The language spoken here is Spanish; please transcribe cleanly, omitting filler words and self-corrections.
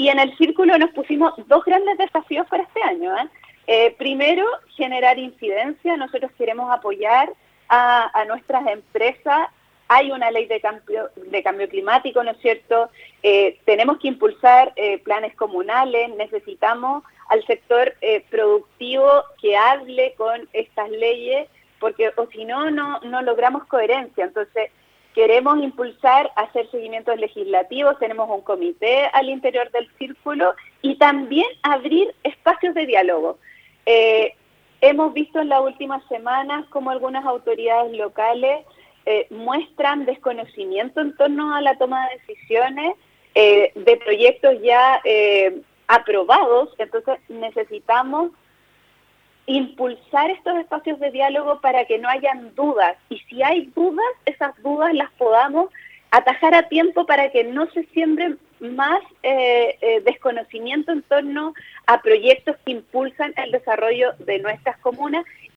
Y en el círculo nos pusimos dos grandes desafíos para este año. Primero, generar incidencia. Nosotros queremos apoyar a nuestras empresas. Hay una ley de cambio climático, ¿no es cierto? Tenemos que impulsar planes comunales. Necesitamos al sector productivo que hable con estas leyes, porque o si no, no logramos coherencia. Entonces, queremos impulsar, hacer seguimientos legislativos, tenemos un comité al interior del círculo y también abrir espacios de diálogo. Hemos visto en las últimas semanas cómo algunas autoridades locales muestran desconocimiento en torno a la toma de decisiones de proyectos ya aprobados. Entonces necesitamos impulsar estos espacios de diálogo para que no hayan dudas, y si hay dudas, esas dudas las podamos atajar a tiempo para que no se siembre más desconocimiento en torno a proyectos que impulsan el desarrollo de nuestras comunas